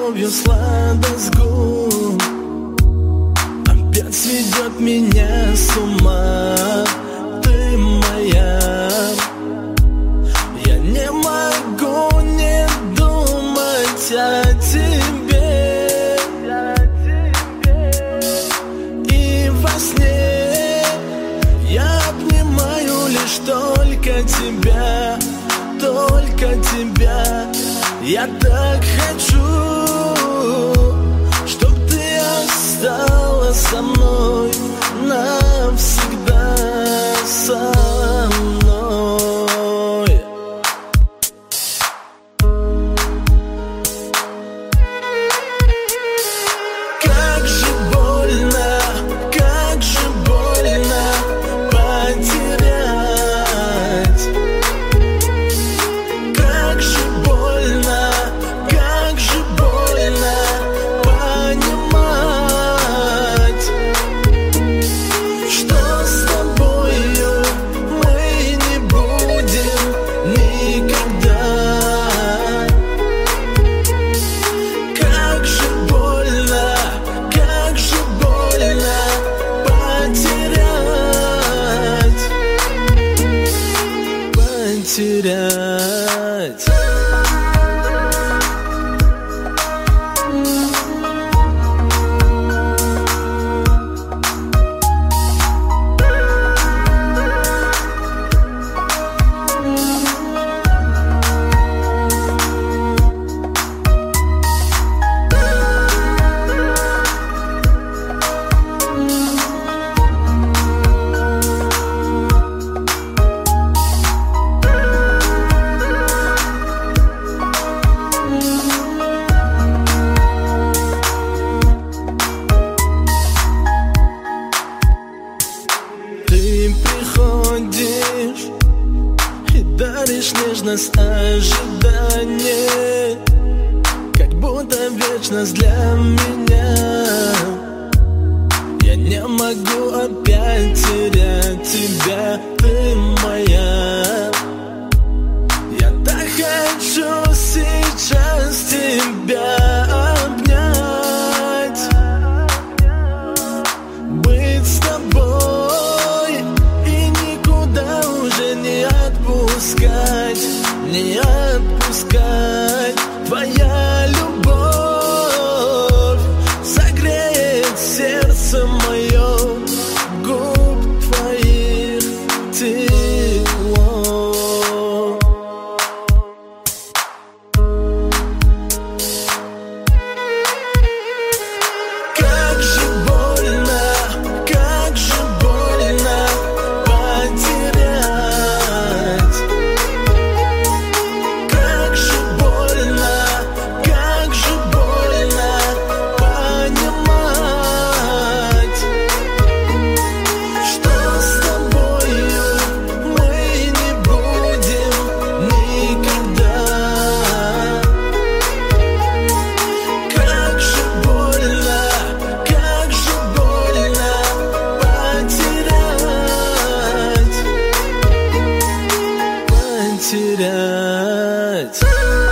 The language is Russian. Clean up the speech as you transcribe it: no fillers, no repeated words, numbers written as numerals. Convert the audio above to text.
любовью сладость губ опять сведет меня с ума. Ты моя, я не могу не думать о тебе. И во сне я обнимаю лишь только тебя, только тебя. Я так хочу, чтоб ты осталась со мной навсегда, со мной. Как же больно потерять. Как же больно понимать, что с тобою мы не будем никогда. Как же больно потерять. Ты приходишь и даришь нежность ожидания, как будто вечность для меня. Я не могу опять терять тебя, ты моя. Я так хочу сейчас тебя обнять, быть с тобой и никуда уже не отпускать, не отпускать. Твоя любовь согреет сердце мое, губ твоих тепло. Как же больно потерять. Как же больно понимать, что с тобою мы не будем никогда. Как же больно потерять.